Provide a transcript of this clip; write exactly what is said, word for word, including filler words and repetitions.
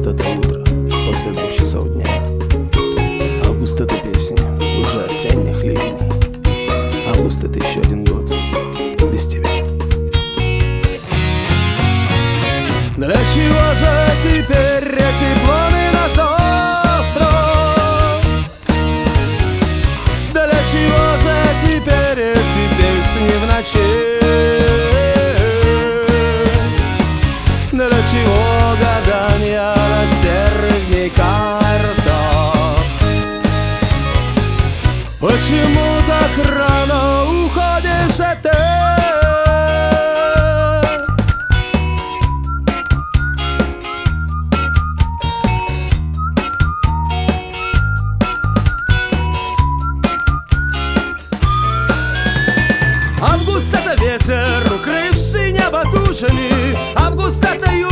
это утро после двух часов дня. Август — это песня уже осенних ливней. Август — это еще один год без тебя. Для чего же теперь эти планы на завтра? Для чего же теперь эти песни в ночи? Для чего гадания на серых дней картах? Почему так рано уходишь ты? Август — это ветер, укрывший небо тучами. Август — это